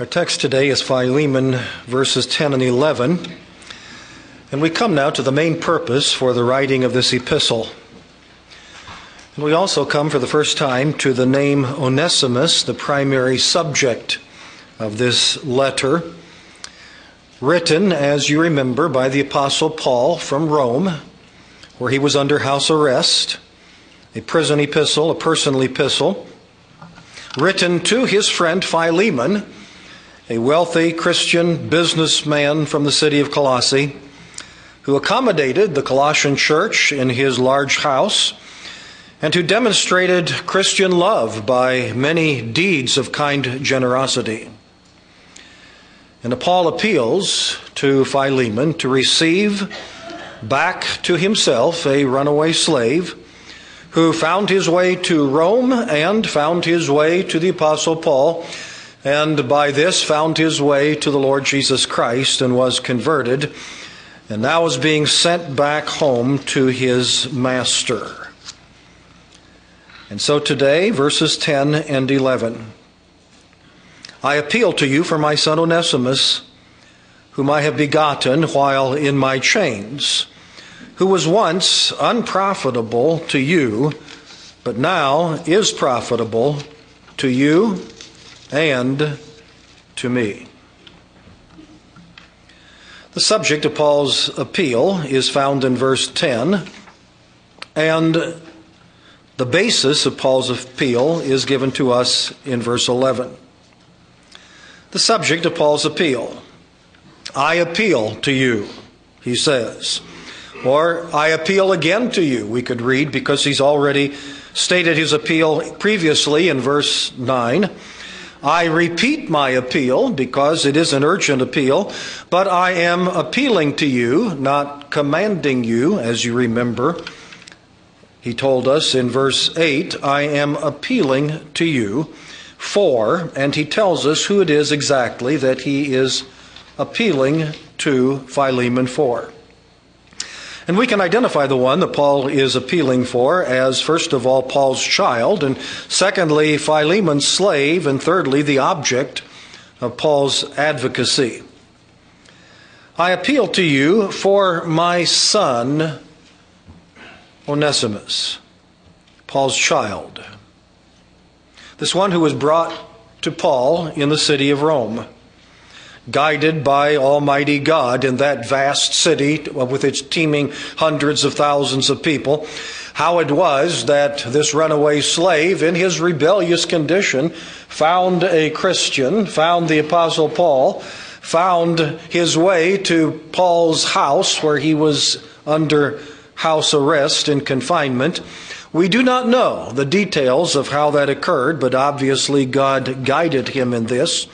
Our text today is Philemon verses 10 and 11. And we come now to the main purpose for the writing of this epistle. And we also come for the first time to the name Onesimus, the primary subject of this letter, written, as you remember, by the Apostle Paul from Rome, where he was under house arrest, a prison epistle, a personal epistle, written to his friend Philemon, a wealthy Christian businessman from the city of Colossae, who accommodated the Colossian church in his large house and who demonstrated Christian love by many deeds of kind generosity. And Paul appeals to Philemon to receive back to himself a runaway slave who found his way to Rome and found his way to the Apostle Paul, and by this found his way to the Lord Jesus Christ and was converted, and now is being sent back home to his master. And so today, verses 10 and 11. I appeal to you for my son Onesimus, whom I have begotten while in my chains, who was once unprofitable to you, but now is profitable to you and to me. The subject of Paul's appeal is found in verse 10, and the basis of Paul's appeal is given to us in verse 11. The subject of Paul's appeal. I appeal to you, he says. Or, I appeal again to you, we could read, because he's already stated his appeal previously in verse 9. I repeat my appeal because it is an urgent appeal, but I am appealing to you, not commanding you, as you remember. He told us in verse 8, I am appealing to you for, and he tells us who it is exactly that he is appealing to Philemon for. And we can identify the one that Paul is appealing for as, first of all, Paul's child, and secondly, Philemon's slave, and thirdly, the object of Paul's advocacy. I appeal to you for my son, Onesimus, Paul's child. This one who was brought to Paul in the city of Rome, guided by Almighty God in that vast city with its teeming hundreds of thousands of people, how it was that this runaway slave in his rebellious condition found a Christian, found the Apostle Paul, found his way to Paul's house where he was under house arrest and confinement. We do not know the details of how that occurred, but obviously God guided him in this.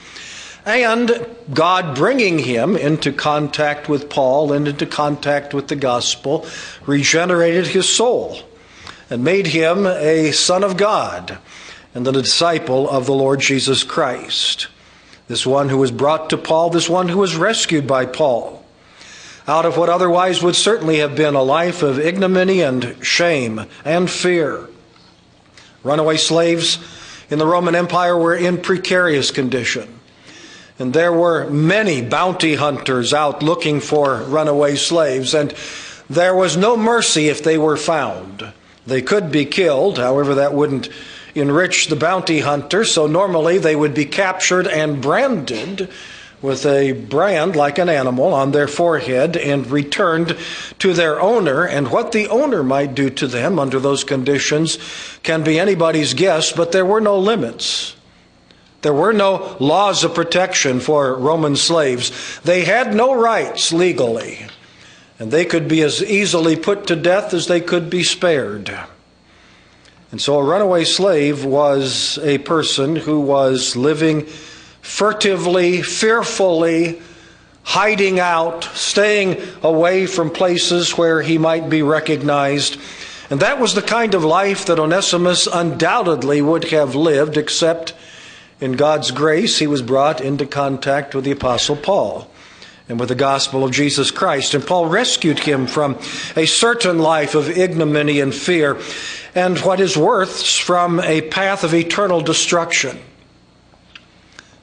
And God bringing him into contact with Paul and into contact with the gospel regenerated his soul and made him a son of God and a disciple of the Lord Jesus Christ. This one who was brought to Paul, this one who was rescued by Paul out of what otherwise would certainly have been a life of ignominy and shame and fear. Runaway slaves in the Roman Empire were in precarious condition. And there were many bounty hunters out looking for runaway slaves, and there was no mercy if they were found. They could be killed, however, that wouldn't enrich the bounty hunter, so normally they would be captured and branded with a brand like an animal on their forehead and returned to their owner. And what the owner might do to them under those conditions can be anybody's guess, but there were no limits. There were no laws of protection for Roman slaves. They had no rights legally, and they could be as easily put to death as they could be spared. And so a runaway slave was a person who was living furtively, fearfully, hiding out, staying away from places where he might be recognized. And that was the kind of life that Onesimus undoubtedly would have lived, except in God's grace, he was brought into contact with the Apostle Paul and with the gospel of Jesus Christ. And Paul rescued him from a certain life of ignominy and fear, and what is worse, from a path of eternal destruction.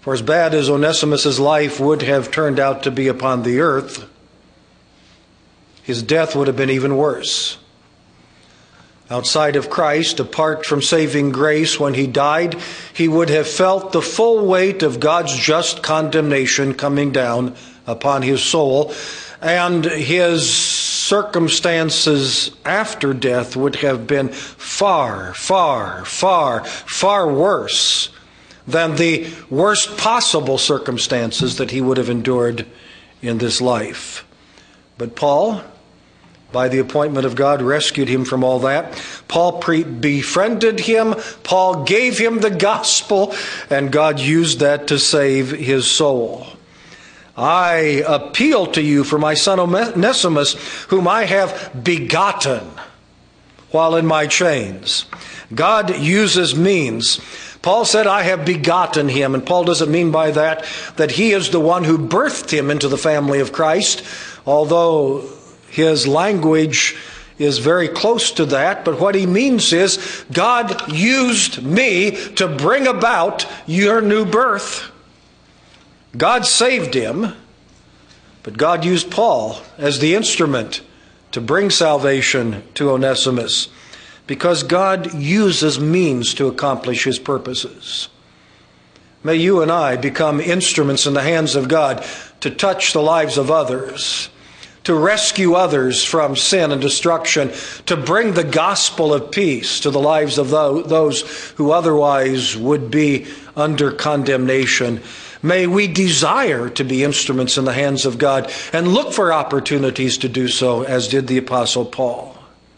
For as bad as Onesimus' life would have turned out to be upon the earth, his death would have been even worse. Outside of Christ, apart from saving grace, when he died, he would have felt the full weight of God's just condemnation coming down upon his soul, and his circumstances after death would have been far, far, far, far worse than the worst possible circumstances that he would have endured in this life. But Paul, by the appointment of God, rescued him from all that. Paul befriended him. Paul gave him the gospel, and God used that to save his soul. I appeal to you for my son Onesimus, whom I have begotten while in my chains. God uses means. Paul said, I have begotten him. And Paul doesn't mean by that he is the one who birthed him into the family of Christ, although his language is very close to that. But what he means is, God used me to bring about your new birth. God saved him, but God used Paul as the instrument to bring salvation to Onesimus, because God uses means to accomplish his purposes. May you and I become instruments in the hands of God to touch the lives of others, to rescue others from sin and destruction, to bring the gospel of peace to the lives of those who otherwise would be under condemnation. May we desire to be instruments in the hands of God and look for opportunities to do so, as did the Apostle Paul.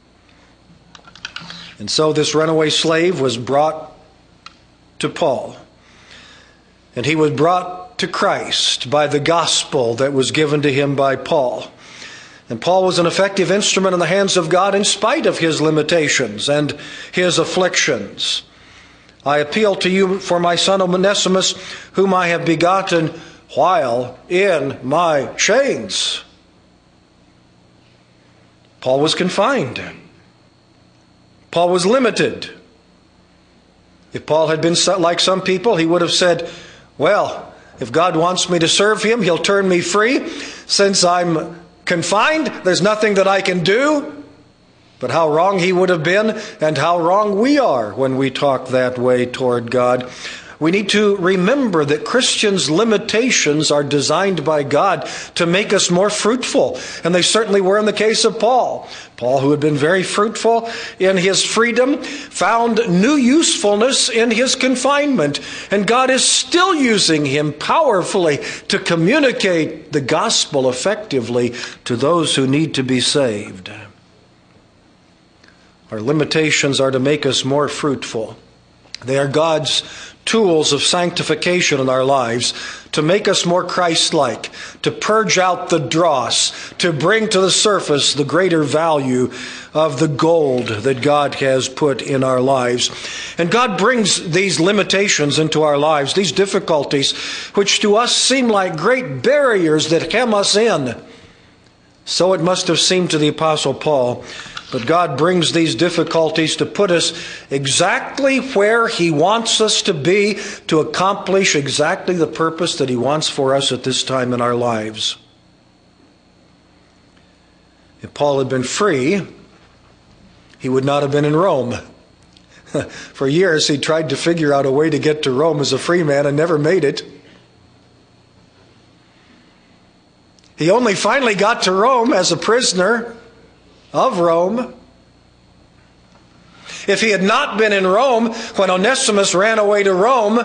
And so this runaway slave was brought to Paul, and he was brought to Christ by the gospel that was given to him by Paul. And Paul was an effective instrument in the hands of God in spite of his limitations and his afflictions. I appeal to you for my son Onesimus, whom I have begotten while in my chains. Paul was confined. Paul was limited. If Paul had been like some people, he would have said, well, if God wants me to serve him, he'll turn me free. Since I'm confined, there's nothing that I can do. But how wrong he would have been, and how wrong we are when we talk that way toward God. We need to remember that Christians' limitations are designed by God to make us more fruitful. And they certainly were in the case of Paul. Paul, who had been very fruitful in his freedom, found new usefulness in his confinement. And God is still using him powerfully to communicate the gospel effectively to those who need to be saved. Our limitations are to make us more fruitful. They are God's tools of sanctification in our lives to make us more Christ-like, to purge out the dross, to bring to the surface the greater value of the gold that God has put in our lives. And God brings these limitations into our lives, these difficulties, which to us seem like great barriers that hem us in. So it must have seemed to the Apostle Paul. But God brings these difficulties to put us exactly where He wants us to be, to accomplish exactly the purpose that He wants for us at this time in our lives. If Paul had been free, he would not have been in Rome. For years he tried to figure out a way to get to Rome as a free man and never made it. He only finally got to Rome as a prisoner of Rome. If he had not been in Rome when Onesimus ran away to Rome,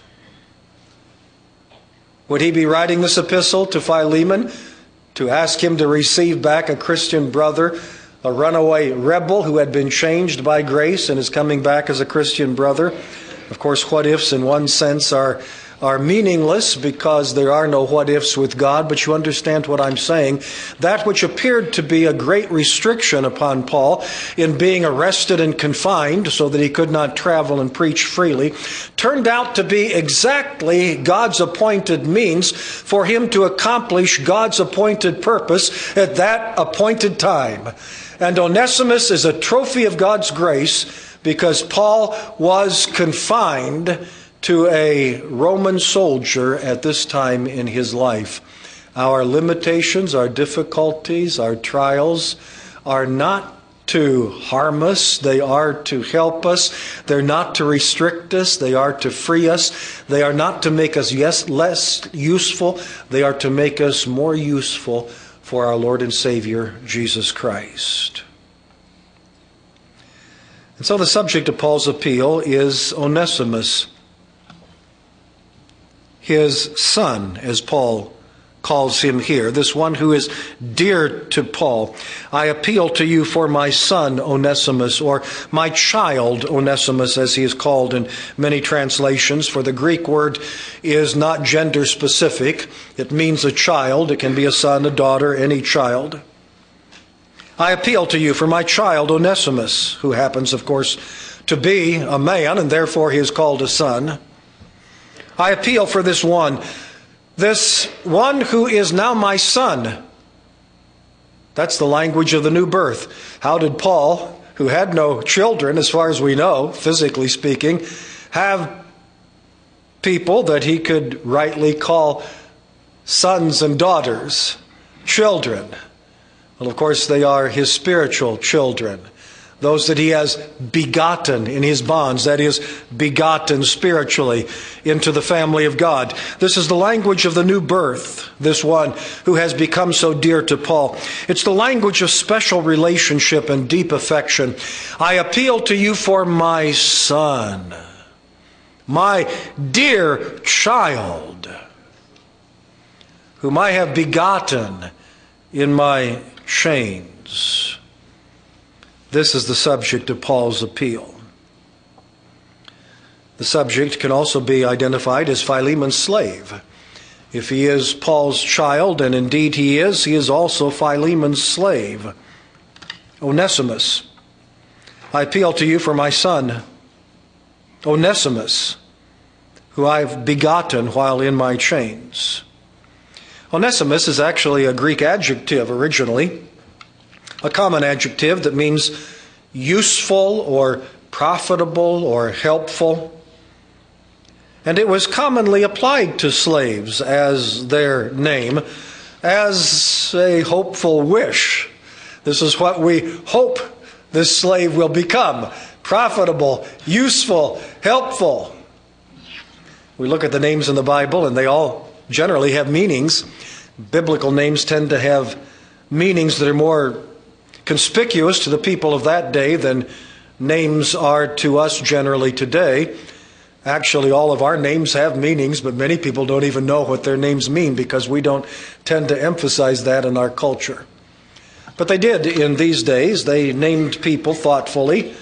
would he be writing this epistle to Philemon to ask him to receive back a Christian brother, a runaway rebel who had been changed by grace and is coming back as a Christian brother? Of course, what ifs in one sense are meaningless because there are no what ifs with God, but you understand what I'm saying. That which appeared to be a great restriction upon Paul in being arrested and confined so that he could not travel and preach freely turned out to be exactly God's appointed means for him to accomplish God's appointed purpose at that appointed time. And Onesimus is a trophy of God's grace because Paul was confined to a Roman soldier at this time in his life. Our limitations, our difficulties, our trials are not to harm us. They are to help us. They're not to restrict us. They are to free us. They are not to make us less useful. They are to make us more useful for our Lord and Savior, Jesus Christ. And so the subject of Paul's appeal is Onesimus, his son, as Paul calls him here, this one who is dear to Paul. I appeal to you for my son Onesimus, or my child Onesimus, as he is called in many translations, for the Greek word is not gender specific. It means a child. It can be a son, a daughter, any child. I appeal to you for my child Onesimus, who happens, of course, to be a man, and therefore he is called a son. I appeal for this one who is now my son. That's the language of the new birth. How did Paul, who had no children, as far as we know, physically speaking, have people that he could rightly call sons and daughters, children? Well, of course, they are his spiritual children, those that he has begotten in his bonds, that is, begotten spiritually into the family of God. This is the language of the new birth, this one who has become so dear to Paul. It's the language of special relationship and deep affection. I appeal to you for my son, my dear child, whom I have begotten in my chains. This is the subject of Paul's appeal. The subject can also be identified as Philemon's slave. If he is Paul's child, and indeed he is also Philemon's slave. Onesimus, I appeal to you for my son, Onesimus, who I've begotten while in my chains. Onesimus is actually a Greek adjective originally, a common adjective that means useful or profitable or helpful. And it was commonly applied to slaves as their name, as a hopeful wish. This is what we hope this slave will become: profitable, useful, helpful. We look at the names in the Bible and they all generally have meanings. Biblical names tend to have meanings that are more conspicuous to the people of that day than names are to us generally today. Actually, all of our names have meanings, but many people don't even know what their names mean because we don't tend to emphasize that in our culture. But they did in these days. They named people thoughtfully.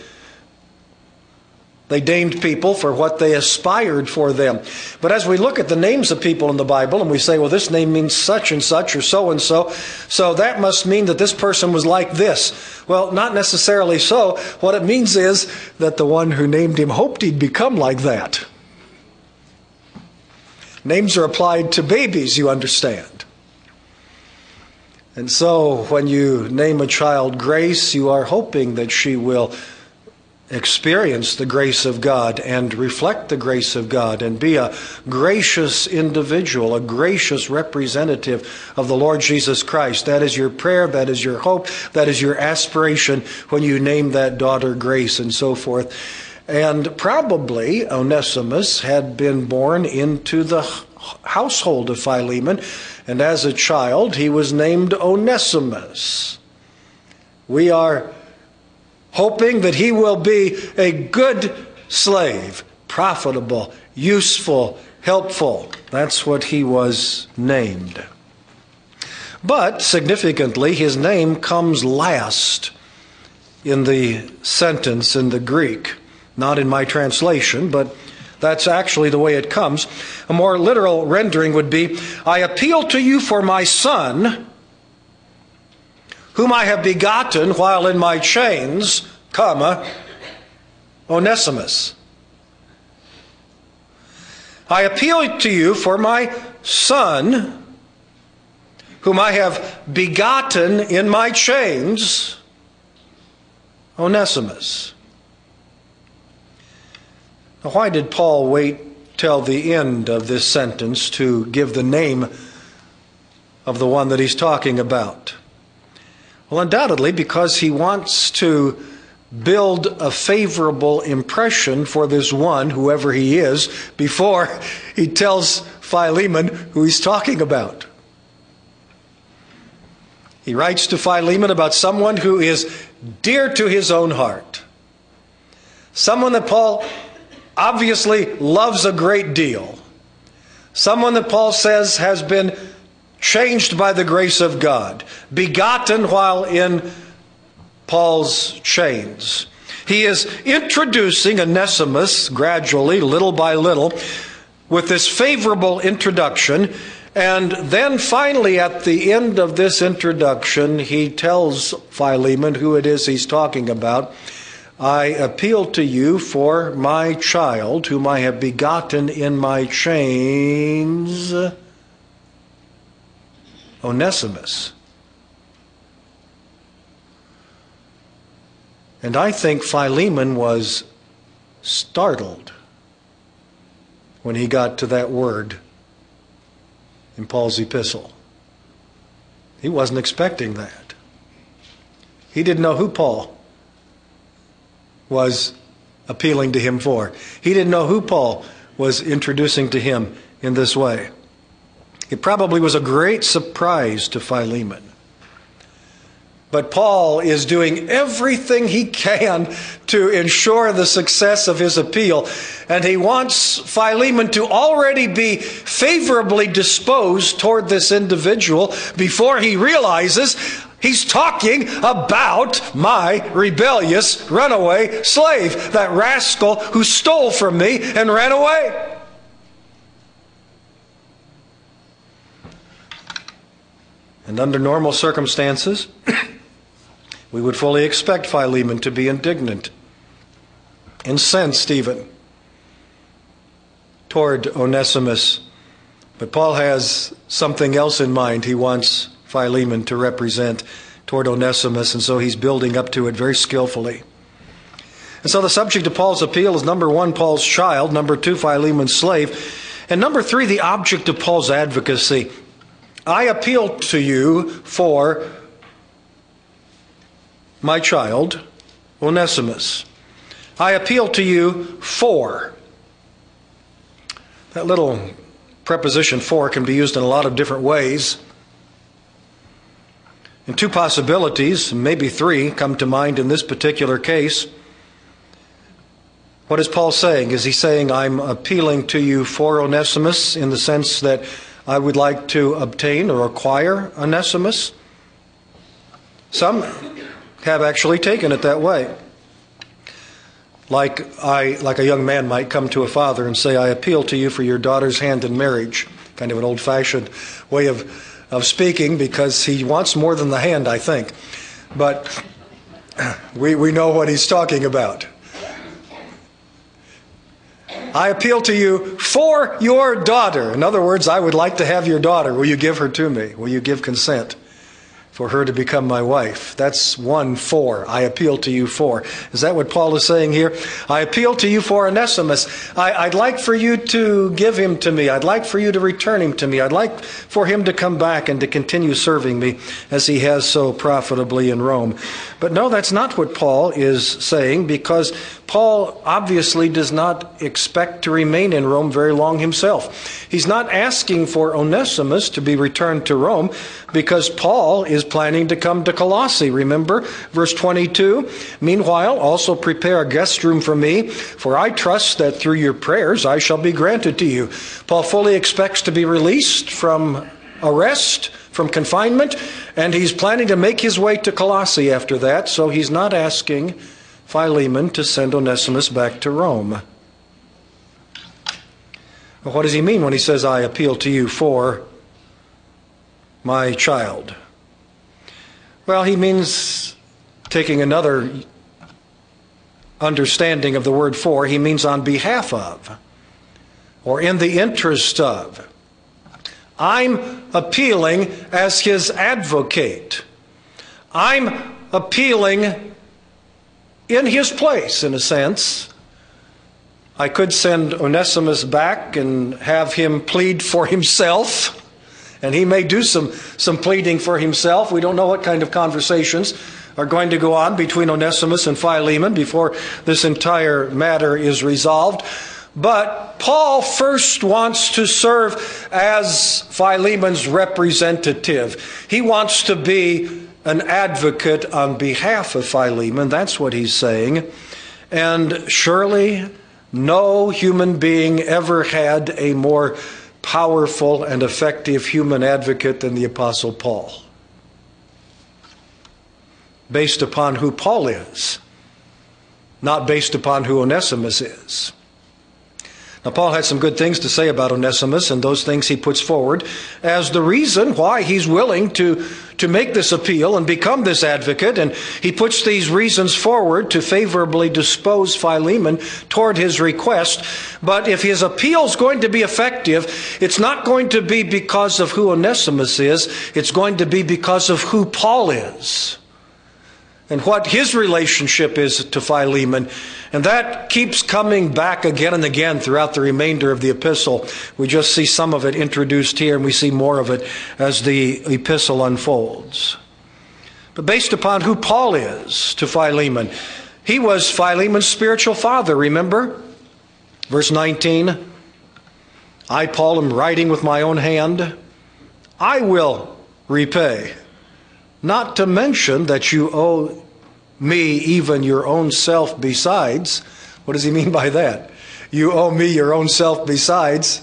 They named people for what they aspired for them. But as we look at the names of people in the Bible and we say, well, this name means such and such or so and so, so that must mean that this person was like this. Well, not necessarily so. What it means is that the one who named him hoped he'd become like that. Names are applied to babies, you understand. And so when you name a child Grace, you are hoping that she will experience the grace of God and reflect the grace of God and be a gracious individual, a gracious representative of the Lord Jesus Christ. That is your prayer, that is your hope, that is your aspiration when you name that daughter Grace and so forth. And probably Onesimus had been born into the household of Philemon, and as a child he was named Onesimus. We are hoping that he will be a good slave, profitable, useful, helpful. That's what he was named. But significantly, his name comes last in the sentence in the Greek. Not in my translation, but that's actually the way it comes. A more literal rendering would be, I appeal to you for my son, whom I have begotten while in my chains, Onesimus. I appeal to you for my son, whom I have begotten in my chains, Onesimus. Now, why did Paul wait till the end of this sentence to give the name of the one that he's talking about? Well, undoubtedly because he wants to build a favorable impression for this one, whoever he is, before he tells Philemon who he's talking about. He writes to Philemon about someone who is dear to his own heart. Someone that Paul obviously loves a great deal. Someone that Paul says has been changed by the grace of God, begotten while in Paul's chains. He is introducing Onesimus gradually, little by little, with this favorable introduction. And then finally, at the end of this introduction, he tells Philemon who it is he's talking about. I appeal to you for my child, whom I have begotten in my chains, Onesimus. And I think Philemon was startled when he got to that word in Paul's epistle. He wasn't expecting that. He didn't know who Paul was appealing to him for. He didn't know who Paul was introducing to him in this way. It probably was a great surprise to Philemon. But Paul is doing everything he can to ensure the success of his appeal. And he wants Philemon to already be favorably disposed toward this individual before he realizes he's talking about my rebellious runaway slave, that rascal who stole from me and ran away. And under normal circumstances, we would fully expect Philemon to be indignant, incensed even, toward Onesimus. But Paul has something else in mind he wants Philemon to represent toward Onesimus, and so he's building up to it very skillfully. And so the subject of Paul's appeal is, number one, Paul's child, number two, Philemon's slave, and number three, the object of Paul's advocacy. I appeal to you for my child, Onesimus. I appeal to you for. That little preposition for can be used in a lot of different ways. And two possibilities, maybe three, come to mind in this particular case. What is Paul saying? Is he saying, I'm appealing to you for Onesimus in the sense that I would like to obtain or acquire Onesimus? Some have actually taken it that way. Like a young man might come to a father and say, I appeal to you for your daughter's hand in marriage. Kind of an old-fashioned way of speaking, because he wants more than the hand, I think. But we know what he's talking about. I appeal to you for your daughter. In other words, I would like to have your daughter. Will you give her to me? Will you give consent for her to become my wife? That's one for. I appeal to you for. Is that what Paul is saying here? I appeal to you for Onesimus. I'd like for you to give him to me. I'd like for you to return him to me. I'd like for him to come back and to continue serving me as he has so profitably in Rome. But no, that's not what Paul is saying, because Paul obviously does not expect to remain in Rome very long himself. He's not asking for Onesimus to be returned to Rome because Paul is planning to come to Colossae. Remember, verse 22, meanwhile, also prepare a guest room for me, for I trust that through your prayers I shall be granted to you. Paul fully expects to be released from arrest, from confinement, and he's planning to make his way to Colossae after that, so he's not asking Philemon to send Onesimus back to Rome. Well, what does he mean when he says, I appeal to you for my child? Well, he means, taking another understanding of the word for, he means on behalf of, or in the interest of. I'm appealing as his advocate. I'm appealing in his place, in a sense. I could send Onesimus back and have him plead for himself. And he may do some pleading for himself. We don't know what kind of conversations are going to go on between Onesimus and Philemon before this entire matter is resolved. But Paul first wants to serve as Philemon's representative. He wants to be an advocate on behalf of Philemon. That's what he's saying. And surely no human being ever had a more powerful and effective human advocate than the Apostle Paul, based upon who Paul is, not based upon who Onesimus is. Now, Paul had some good things to say about Onesimus, and those things he puts forward as the reason why he's willing to make this appeal and become this advocate. And he puts these reasons forward to favorably dispose Philemon toward his request. But if his appeal is going to be effective, it's not going to be because of who Onesimus is. It's going to be because of who Paul is and what his relationship is to Philemon. And that keeps coming back again and again throughout the remainder of the epistle. We just see some of it introduced here, and we see more of it as the epistle unfolds. But based upon who Paul is to Philemon, he was Philemon's spiritual father, remember? Verse 19, I, Paul, am writing with my own hand. I will repay. Not to mention that you owe me even your own self besides. What does he mean by that? You owe me your own self besides.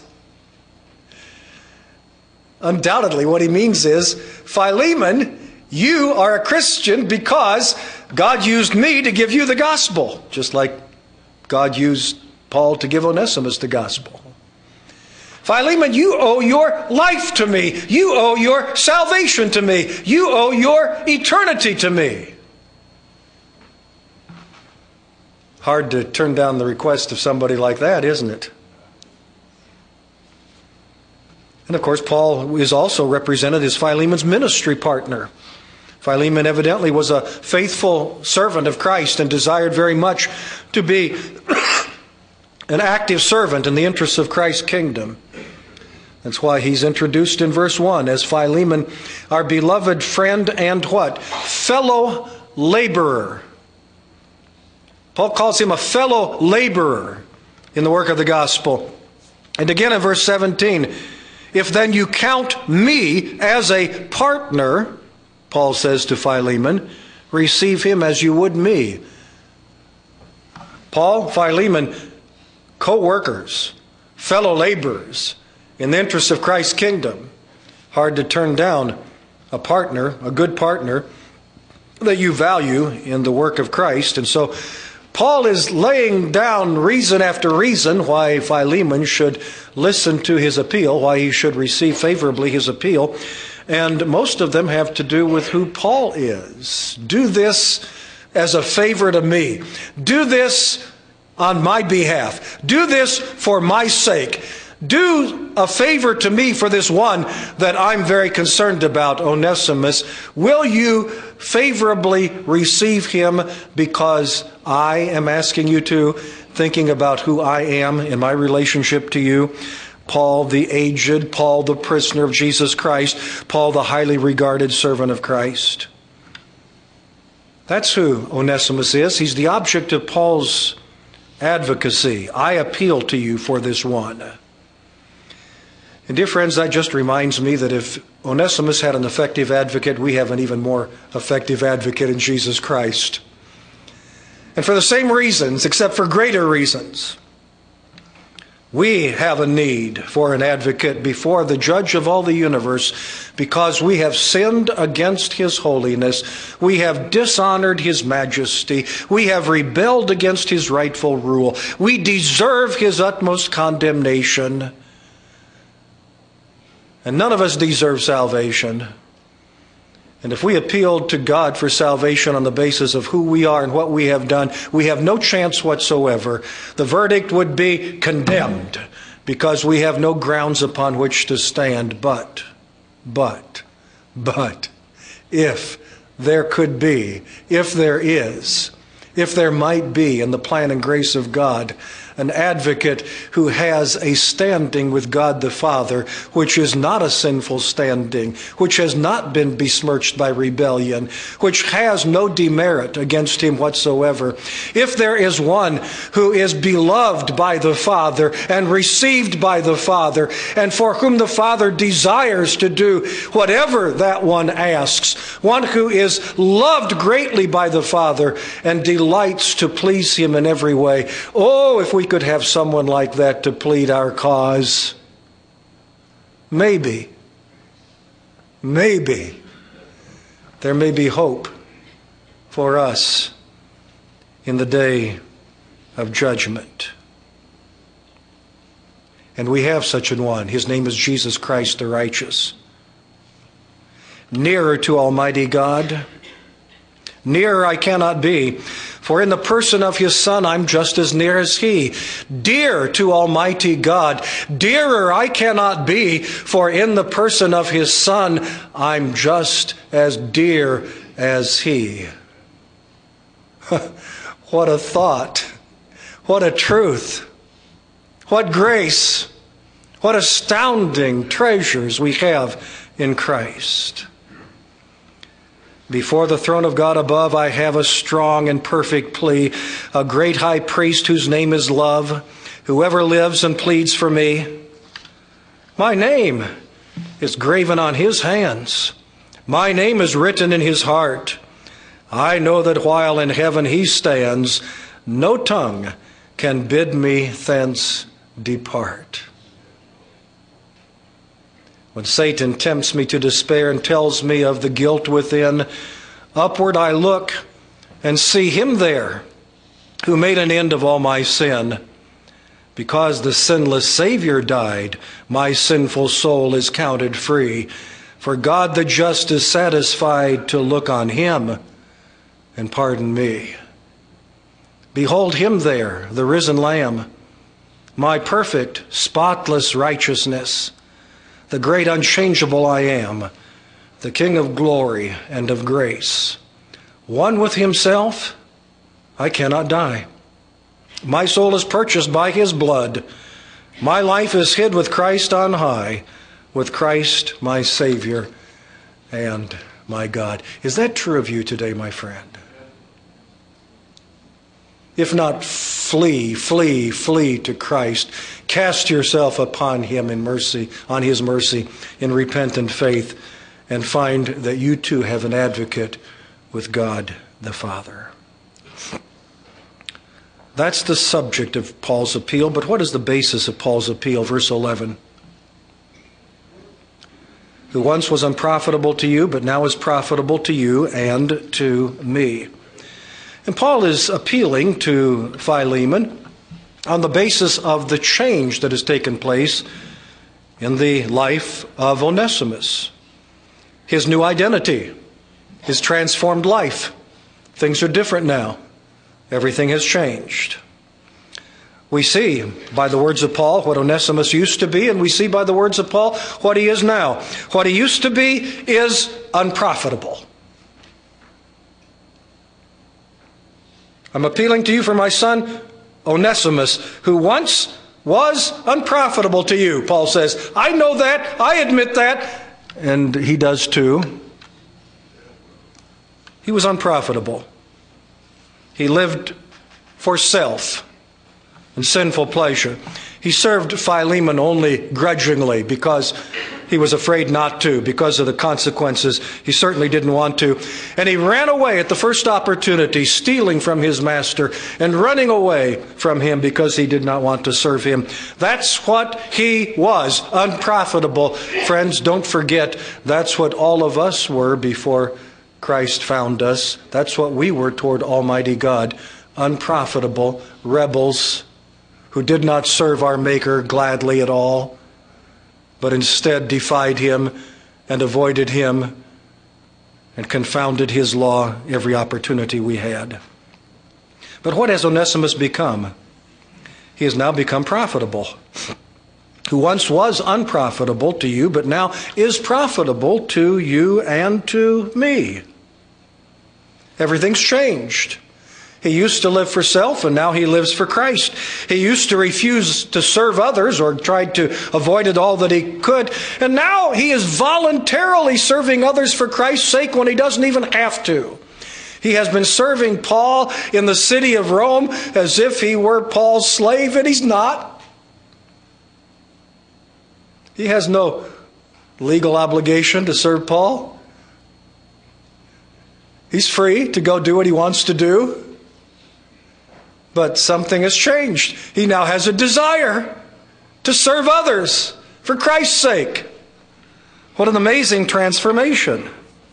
Undoubtedly, what he means is, Philemon, you are a Christian because God used me to give you the gospel, just like God used Paul to give Onesimus the gospel. Philemon, you owe your life to me. You owe your salvation to me. You owe your eternity to me. Hard to turn down the request of somebody like that, isn't it? And of course, Paul is also represented as Philemon's ministry partner. Philemon evidently was a faithful servant of Christ and desired very much to be an active servant in the interests of Christ's kingdom. That's why he's introduced in verse 1 as Philemon, our beloved friend and what? Fellow laborer. Paul calls him a fellow laborer in the work of the gospel. And again in verse 17, if then you count me as a partner, Paul says to Philemon, receive him as you would me. Paul, Philemon, co-workers, fellow laborers in the interests of Christ's kingdom. Hard to turn down a partner, a good partner that you value in the work of Christ. And so Paul is laying down reason after reason why Philemon should listen to his appeal, why he should receive favorably his appeal. And most of them have to do with who Paul is. Do this as a favor to me. Do this on my behalf. Do this for my sake. Do a favor to me for this one that I'm very concerned about, Onesimus. Will you favorably receive him because I am asking you to, thinking about who I am in my relationship to you? Paul the aged, Paul the prisoner of Jesus Christ, Paul the highly regarded servant of Christ. That's who Onesimus is. He's the object of Paul's advocacy. I appeal to you for this one. And dear friends, that just reminds me that if Onesimus had an effective advocate, we have an even more effective advocate in Jesus Christ. And for the same reasons, except for greater reasons, we have a need for an advocate before the judge of all the universe because we have sinned against his holiness. We have dishonored his majesty. We have rebelled against his rightful rule. We deserve his utmost condemnation. And none of us deserve salvation. And if we appealed to God for salvation on the basis of who we are and what we have done, we have no chance whatsoever. The verdict would be condemned because we have no grounds upon which to stand. But, if there could be, if there is, if there might be in the plan and grace of God an advocate who has a standing with God the Father, which is not a sinful standing, which has not been besmirched by rebellion, which has no demerit against him whatsoever. If there is one who is beloved by the Father and received by the Father, and for whom the Father desires to do whatever that one asks, one who is loved greatly by the Father and delights to please him in every way. Oh, if we could have someone like that to plead our cause. Maybe there may be hope for us in the day of judgment. And we have such an one. His name is Jesus Christ the righteous. Nearer to Almighty God, nearer I cannot be, for in the person of his Son I'm just as near as he. Dear to Almighty God, dearer I cannot be, for in the person of his Son I'm just as dear as he. What a thought. What a truth. What grace. What astounding treasures we have in Christ. Before the throne of God above, I have a strong and perfect plea, a great high priest whose name is love, whoever lives and pleads for me. My name is graven on his hands. My name is written in his heart. I know that while in heaven he stands, no tongue can bid me thence depart. When Satan tempts me to despair and tells me of the guilt within, upward I look and see him there who made an end of all my sin. Because the sinless Savior died, my sinful soul is counted free. For God the just is satisfied to look on him and pardon me. Behold him there, the risen Lamb, my perfect, spotless righteousness, the great unchangeable I am, the King of glory and of grace. One with himself, I cannot die. My soul is purchased by his blood. My life is hid with Christ on high, with Christ my Savior and my God. Is that true of you today, my friend? If not, flee to Christ. Cast yourself upon him in mercy, on his mercy, in repentant faith, and find that you too have an advocate with God the Father. That's the subject of Paul's appeal, but what is the basis of Paul's appeal? Verse 11. Who once was unprofitable to you, but now is profitable to you and to me. And Paul is appealing to Philemon on the basis of the change that has taken place in the life of Onesimus. His new identity, his transformed life. Things are different now. Everything has changed. We see by the words of Paul what Onesimus used to be, and we see by the words of Paul what he is now. What he used to be is unprofitable. I'm appealing to you for my son, Onesimus, who once was unprofitable to you, Paul says. I know that. I admit that. And he does too. He was unprofitable. He lived for self and sinful pleasure. He served Philemon only grudgingly because he was afraid not to, because of the consequences. He certainly didn't want to. And he ran away at the first opportunity, stealing from his master and running away from him because he did not want to serve him. That's what he was, unprofitable. Friends, don't forget, that's what all of us were before Christ found us. That's what we were toward Almighty God, unprofitable rebels who did not serve our Maker gladly at all, but instead defied him and avoided him and confounded his law every opportunity we had. But what has Onesimus become? He has now become profitable. Who once was unprofitable to you, but now is profitable to you and to me. Everything's changed. He used to live for self, and now he lives for Christ. He used to refuse to serve others or tried to avoid it all that he could. And now he is voluntarily serving others for Christ's sake when he doesn't even have to. He has been serving Paul in the city of Rome as if he were Paul's slave, and he's not. He has no legal obligation to serve Paul. He's free to go do what he wants to do. But something has changed. He now has a desire to serve others for Christ's sake. What an amazing transformation.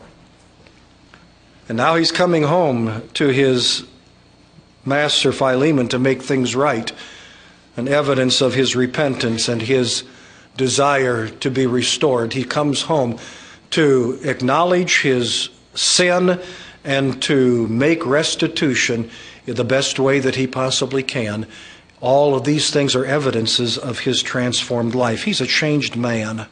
And now he's coming home to his master Philemon to make things right, an evidence of his repentance and his desire to be restored. He comes home to acknowledge his sin and to make restitution in the best way that he possibly can. All of these things are evidences of his transformed life. He's a changed man.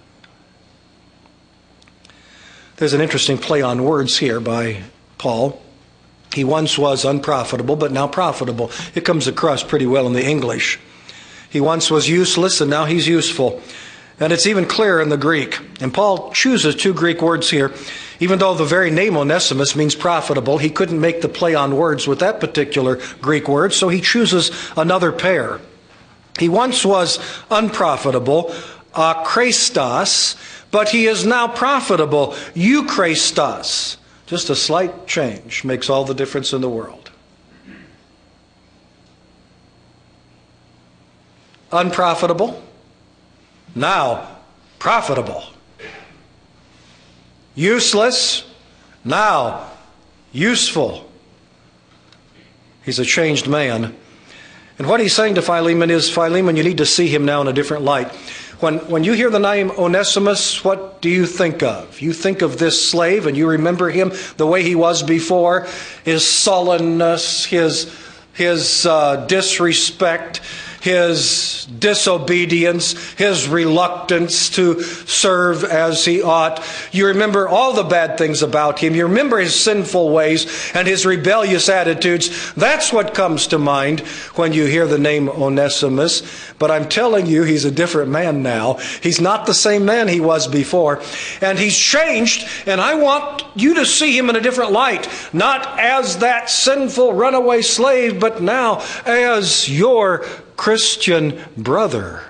There's an interesting play on words here by Paul. He once was unprofitable, but now profitable. It comes across pretty well in the English. He once was useless, and now he's useful. And it's even clearer in the Greek. And Paul chooses two Greek words here. Even though the very name Onesimus means profitable, he couldn't make the play on words with that particular Greek word, so he chooses another pair. He once was unprofitable, akrestos, but he is now profitable, eukrestos. Just a slight change makes all the difference in the world. Unprofitable, now profitable. Useless, now useful. He's a changed man. And what he's saying to Philemon is, Philemon, you need to see him now in a different light. When you hear the name Onesimus, what do you think of? You think of this slave and you remember him the way he was before, his sullenness, his disrespect, his disobedience, his reluctance to serve as he ought. You remember all the bad things about him. You remember his sinful ways and his rebellious attitudes. That's what comes to mind when you hear the name Onesimus. But I'm telling you, he's a different man now. He's not the same man he was before. And he's changed, and I want you to see him in a different light. Not as that sinful runaway slave, but now as your Christian brother.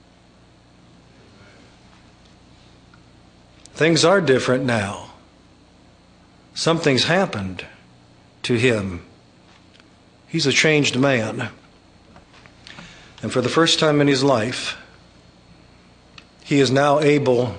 Things are different now. Something's happened to him. He's a changed man. And for the first time in his life, he is now able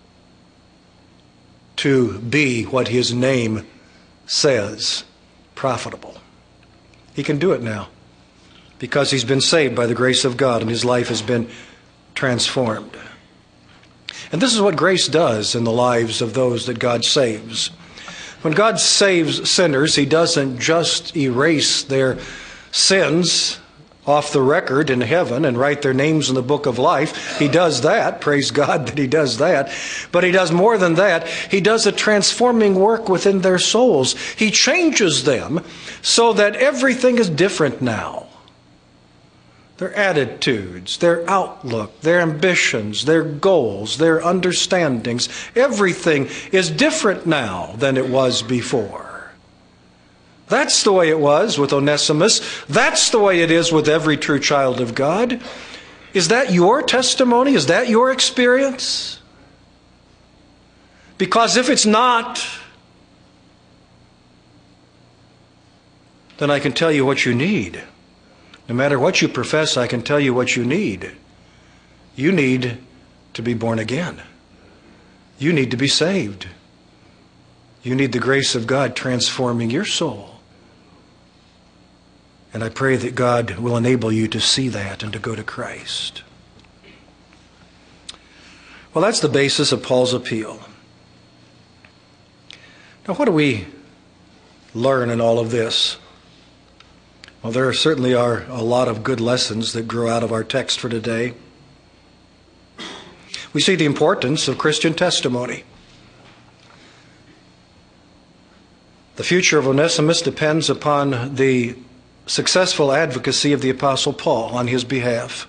to be what his name says, profitable. He can do it now, because he's been saved by the grace of God and his life has been transformed. And this is what grace does in the lives of those that God saves. When God saves sinners, he doesn't just erase their sins off the record in heaven and write their names in the book of life. He does that. Praise God that he does that. But he does more than that. He does a transforming work within their souls. He changes them so that everything is different now. Their attitudes, their outlook, their ambitions, their goals, their understandings, everything is different now than it was before. That's the way it was with Onesimus. That's the way it is with every true child of God. Is that your testimony? Is that your experience? Because if it's not, then I can tell you what you need. No matter what you profess, I can tell you what you need. You need to be born again. You need to be saved. You need the grace of God transforming your soul. And I pray that God will enable you to see that and to go to Christ. Well, that's the basis of Paul's appeal. Now, what do we learn in all of this? Well, there certainly are a lot of good lessons that grow out of our text for today. We see the importance of Christian testimony. The future of Onesimus depends upon the successful advocacy of the Apostle Paul on his behalf.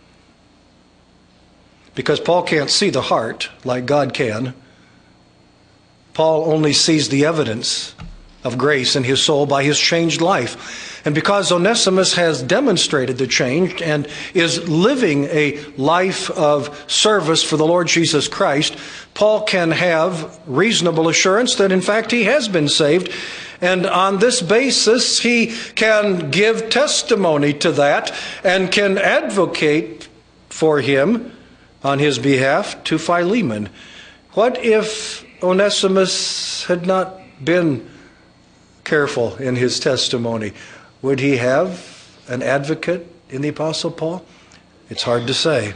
Because Paul can't see the heart like God can. Paul only sees the evidence of grace in his soul by his changed life. And because Onesimus has demonstrated the change and is living a life of service for the Lord Jesus Christ, Paul can have reasonable assurance that in fact he has been saved. And on this basis, he can give testimony to that and can advocate for him on his behalf to Philemon. What if Onesimus had not been careful in his testimony? Would he have an advocate in the Apostle Paul? It's hard to say.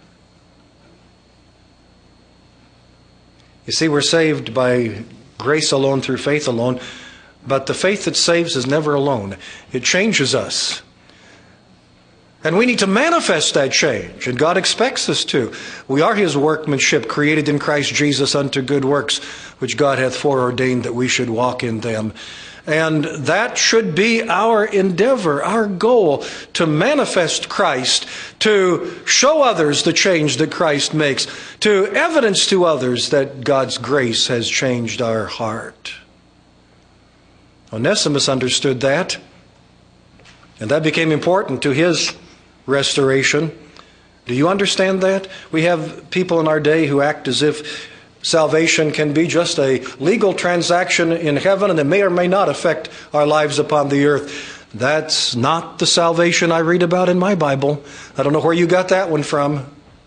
You see, we're saved by grace alone through faith alone, but the faith that saves is never alone. It changes us. And we need to manifest that change, and God expects us to. We are His workmanship, created in Christ Jesus unto good works, which God hath foreordained that we should walk in them. And that should be our endeavor, our goal, to manifest Christ, to show others the change that Christ makes, to evidence to others that God's grace has changed our heart. Onesimus understood that, and that became important to his restoration. Do you understand that? We have people in our day who act as if salvation can be just a legal transaction in heaven and it may or may not affect our lives upon the earth. That's not the salvation I read about in my Bible. I don't know where you got that one from.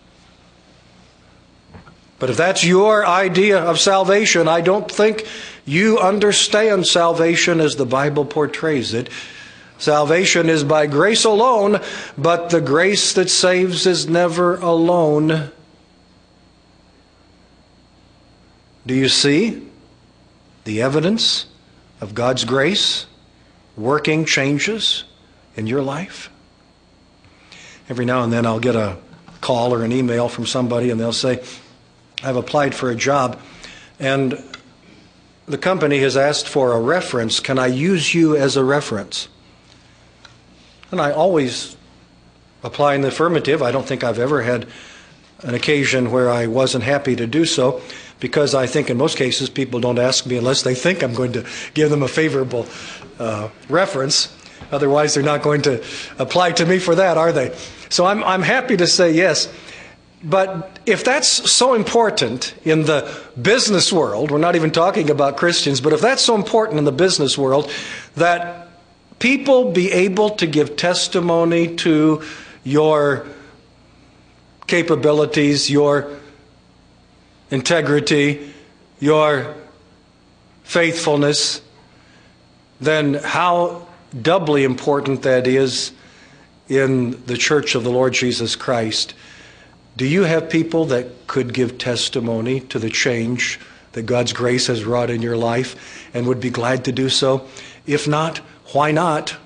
But if that's your idea of salvation, I don't think you understand salvation as the Bible portrays it. Salvation is by grace alone, but the grace that saves is never alone. Do you see the evidence of God's grace working changes in your life? Every now and then I'll get a call or an email from somebody and they'll say, I've applied for a job and the company has asked for a reference. Can I use you as a reference? And I always apply in the affirmative. I don't think I've ever had an occasion where I wasn't happy to do so, because I think in most cases people don't ask me unless they think I'm going to give them a favorable reference. Otherwise they're not going to apply to me for that, are they? So I'm happy to say yes. But if that's so important in the business world, we're not even talking about Christians, but if that's so important in the business world that people be able to give testimony to your capabilities, your integrity, your faithfulness, then how doubly important that is in the church of the Lord Jesus Christ. Do you have people that could give testimony to the change that God's grace has wrought in your life and would be glad to do so? If not, why not?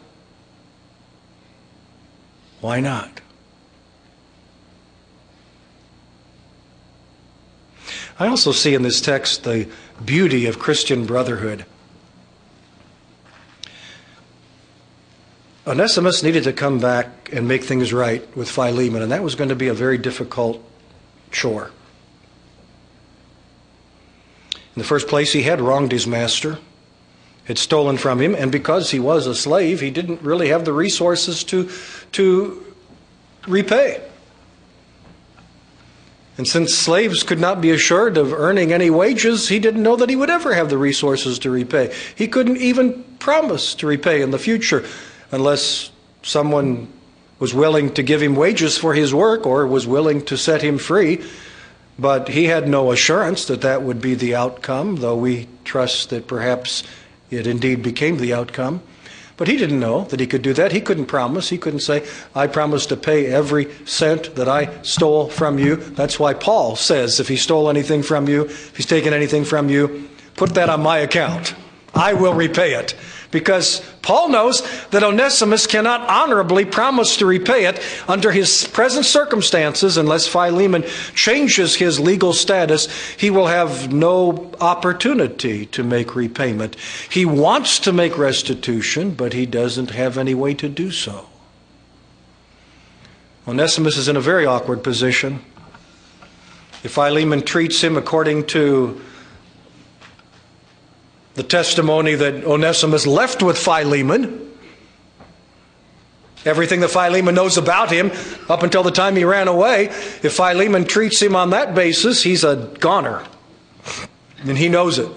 Why not? I also see in this text the beauty of Christian brotherhood. Onesimus needed to come back and make things right with Philemon, and that was going to be a very difficult chore. In the first place, he had wronged his master, had stolen from him, and because he was a slave, he didn't really have the resources to repay. And since slaves could not be assured of earning any wages, he didn't know that he would ever have the resources to repay. He couldn't even promise to repay in the future unless someone was willing to give him wages for his work or was willing to set him free. But he had no assurance that that would be the outcome, though we trust that perhaps it indeed became the outcome. But he didn't know that he could do that. He couldn't promise. He couldn't say, I promise to pay every cent that I stole from you. That's why Paul says, if he stole anything from you, if he's taken anything from you, put that on my account. I will repay it. Because Paul knows that Onesimus cannot honorably promise to repay it under his present circumstances unless Philemon changes his legal status. He will have no opportunity to make repayment. He wants to make restitution, but he doesn't have any way to do so. Onesimus is in a very awkward position. If Philemon treats him according to the testimony that Onesimus left with Philemon, everything that Philemon knows about him up until the time he ran away, if Philemon treats him on that basis, he's a goner. And he knows it.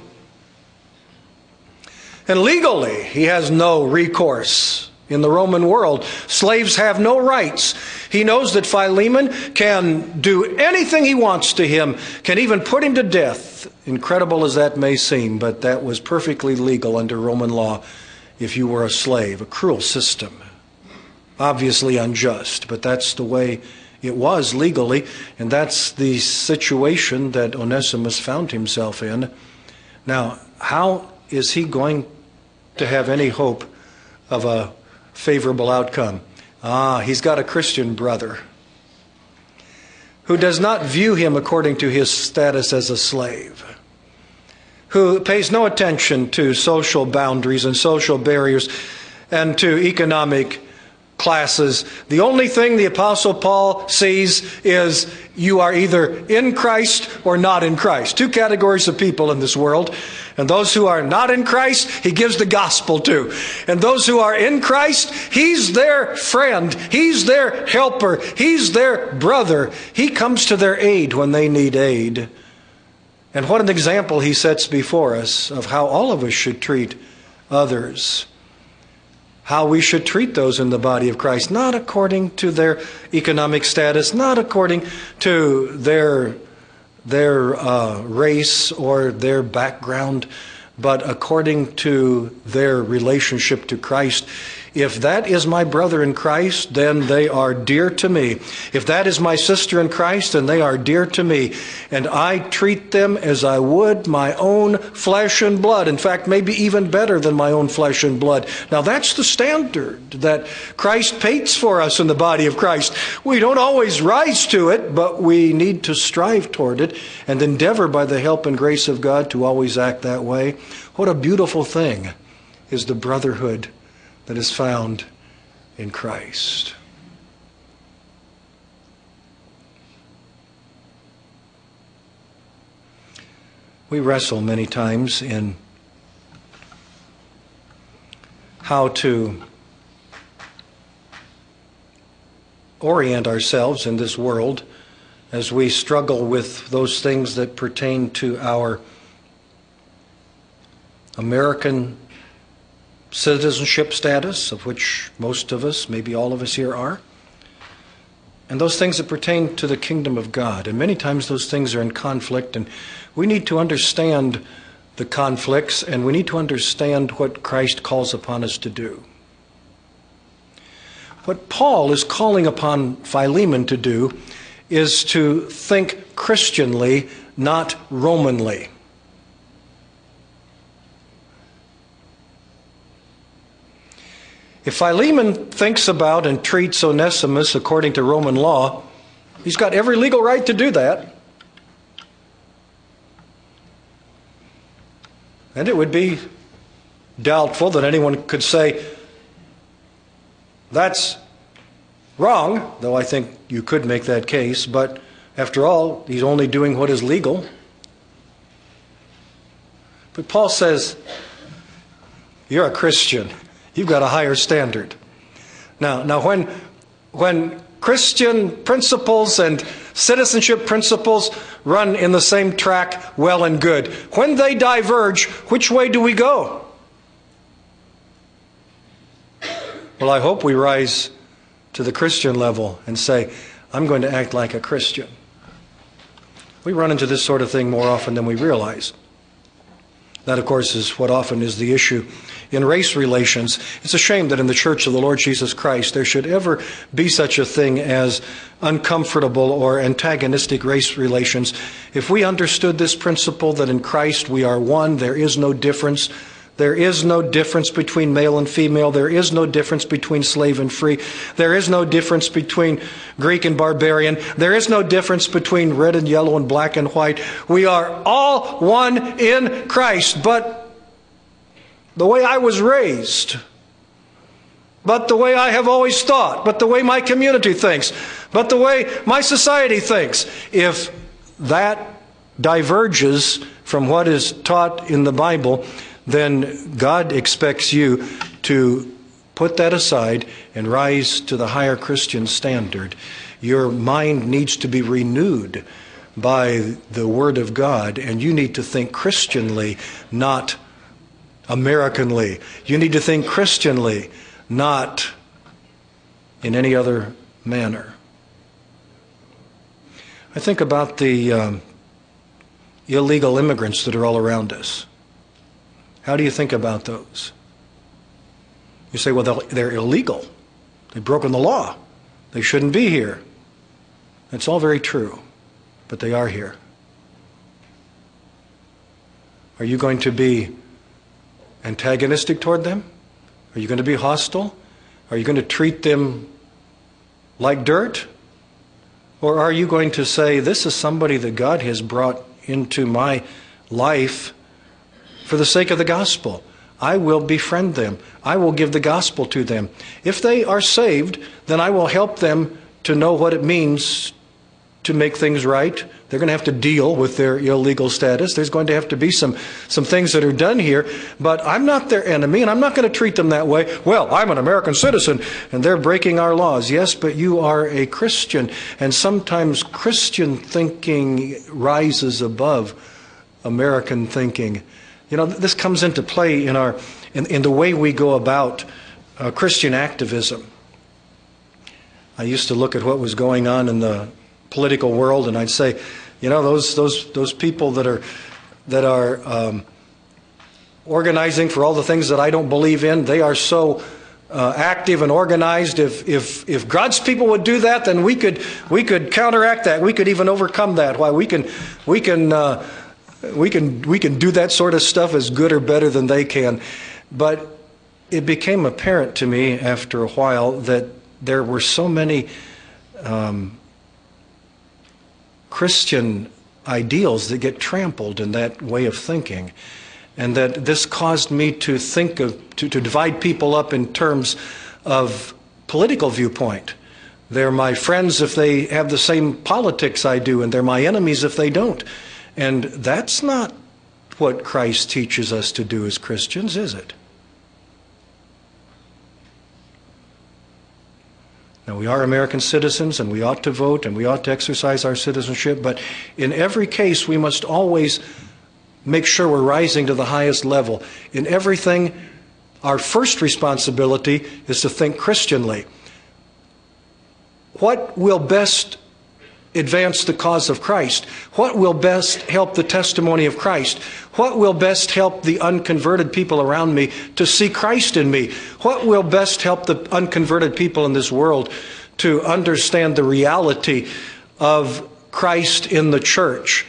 And legally, he has no recourse. In the Roman world, slaves have no rights. He knows that Philemon can do anything he wants to him, can even put him to death. Incredible as that may seem, but that was perfectly legal under Roman law if you were a slave. A cruel system. Obviously unjust, but that's the way it was legally, and that's the situation that Onesimus found himself in. Now, how is he going to have any hope of a favorable outcome? He's got a Christian brother who does not view him according to his status as a slave, who pays no attention to social boundaries and social barriers and to economic classes. The only thing the Apostle Paul sees is you are either in Christ or not in Christ. Two categories of people in this world. And those who are not in Christ, he gives the gospel to. And those who are in Christ, he's their friend. He's their helper. He's their brother. He comes to their aid when they need aid. And what an example he sets before us of how all of us should treat others. How we should treat those in the body of Christ, not according to their economic status, not according to their race or their background, but according to their relationship to Christ. If that is my brother in Christ, then they are dear to me. If that is my sister in Christ, then they are dear to me. And I treat them as I would my own flesh and blood. In fact, maybe even better than my own flesh and blood. Now that's the standard that Christ paints for us in the body of Christ. We don't always rise to it, but we need to strive toward it and endeavor by the help and grace of God to always act that way. What a beautiful thing is the brotherhood that is found in Christ. We wrestle many times in how to orient ourselves in this world as we struggle with those things that pertain to our American citizenship status, of which most of us, maybe all of us here are, and those things that pertain to the kingdom of God. And many times those things are in conflict, and we need to understand the conflicts, and we need to understand what Christ calls upon us to do. What Paul is calling upon Philemon to do is to think Christianly, not Romanly. If Philemon thinks about and treats Onesimus according to Roman law, he's got every legal right to do that. And it would be doubtful that anyone could say, that's wrong, though I think you could make that case, but after all, he's only doing what is legal. But Paul says, you're a Christian. You've got a higher standard. Now, when Christian principles and citizenship principles run in the same track, well and good. When they diverge, which way do we go? Well, I hope we rise to the Christian level and say, I'm going to act like a Christian. We run into this sort of thing more often than we realize. That, of course, is what often is the issue in race relations. It's a shame that in the Church of the Lord Jesus Christ there should ever be such a thing as uncomfortable or antagonistic race relations. If we understood this principle that in Christ we are one, there is no difference, There is no difference between male and female. There is no difference between slave and free. There is no difference between Greek and barbarian. There is no difference between red and yellow and black and white. We are all one in Christ. But the way I was raised, but the way I have always thought, but the way my community thinks, but the way my society thinks, if that diverges from what is taught in the Bible, then God expects you to put that aside and rise to the higher Christian standard. Your mind needs to be renewed by the Word of God, and you need to think Christianly, not Americanly. You need to think Christianly, not in any other manner. I think about the illegal immigrants that are all around us. How do you think about those? You say, well, they're illegal. They've broken the law. They shouldn't be here. That's all very true, but they are here. Are you going to be antagonistic toward them? Are you going to be hostile? Are you going to treat them like dirt? Or are you going to say, this is somebody that God has brought into my life for the sake of the gospel? I will befriend them. I will give the gospel to them. If they are saved, then I will help them to know what it means to make things right. They're going to have to deal with their illegal status. There's going to have to be some things that are done here, but I'm not their enemy, and I'm not going to treat them that way. Well, I'm an American citizen, and they're breaking our laws. Yes, but you are a Christian, and sometimes Christian thinking rises above American thinking. You know, this comes into play in the way we go about Christian activism. I used to look at what was going on in the political world, and I'd say, you know, those people that are organizing for all the things that I don't believe in, they are so active and organized. If God's people would do that, then we could counteract that. We could even overcome that. Why we can do that sort of stuff as good or better than they can. But it became apparent to me after a while that there were so many Christian ideals that get trampled in that way of thinking, and that this caused me to think to divide people up in terms of political viewpoint. They're my friends if they have the same politics I do, and they're my enemies if they don't. And that's not what Christ teaches us to do as Christians, is it? Now, we are American citizens, and we ought to vote, and we ought to exercise our citizenship, but in every case, we must always make sure we're rising to the highest level. In everything, our first responsibility is to think Christianly. What will best advance the cause of Christ? What will best help the testimony of Christ? What will best help the unconverted people around me to see Christ in me? What will best help the unconverted people in this world to understand the reality of Christ in the church?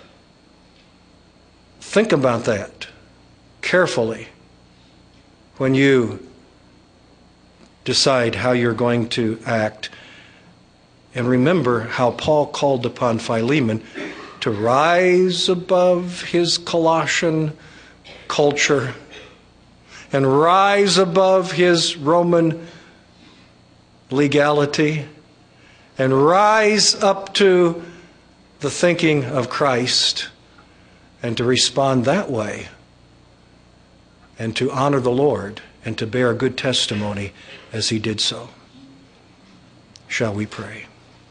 Think about that carefully when you decide how you're going to act. And remember how Paul called upon Philemon to rise above his Colossian culture and rise above his Roman legality and rise up to the thinking of Christ, and to respond that way and to honor the Lord and to bear a good testimony as he did so. Shall we pray?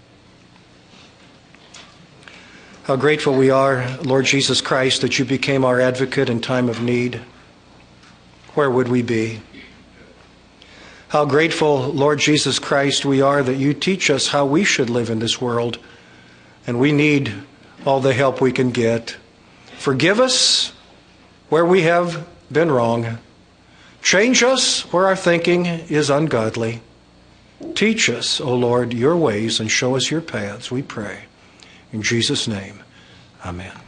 How grateful we are, Lord Jesus Christ, that you became our advocate in time of need. Where would we be? How grateful, Lord Jesus Christ, we are that you teach us how we should live in this world, and we need all the help we can get. Forgive us where we have been wrong. Change us where our thinking is ungodly. Teach us, O Lord, your ways and show us your paths, we pray. In Jesus' name, amen.